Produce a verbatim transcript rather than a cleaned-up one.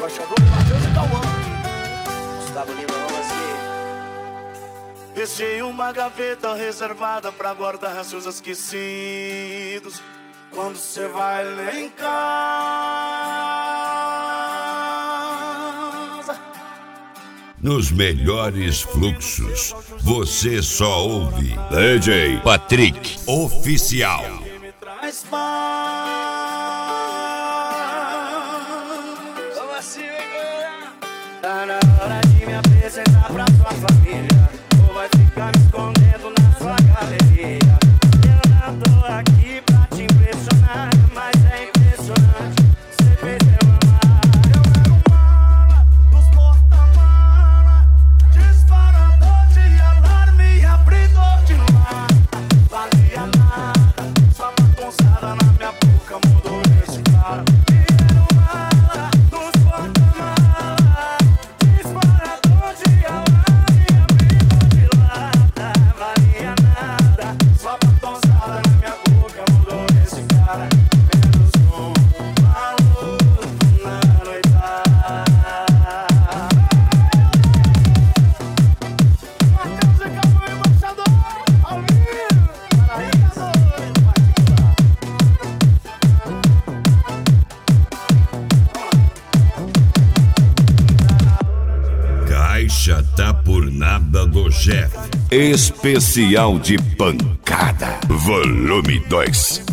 embaixador Matheus e Cauã. Gustavo Lima, vamos assim. Deixei uma gaveta reservada pra guardar seus esquecidos. Quando cê vai lá em casa, nos melhores fluxos, você só ouve D J Patrick Oficial. me traz paz. Vamos assim, galera. Tá na hora de me apresentar pra sua família, ou vai ficar me escondendo na sua galeria. Eu não tô aqui pra te impressionar, mas é impressionante, cê fez eu amar. Eu era um mala dos porta-mala, disparador de alarme e abridor de lata. Valia nada, sua bagunçada na minha boca mudou esse cara. Eu era um mala dos porta-mala, disparador de alarme e abridor de lata. Valia nada, sua bagunçada na minha boca mudou esse cara. Menos um maluco na noitada. Matheus e Cauã, embaixador, ao vivo, Paraíso, Caixa tá por nada do chefe. Especial de pancada. Volume dois.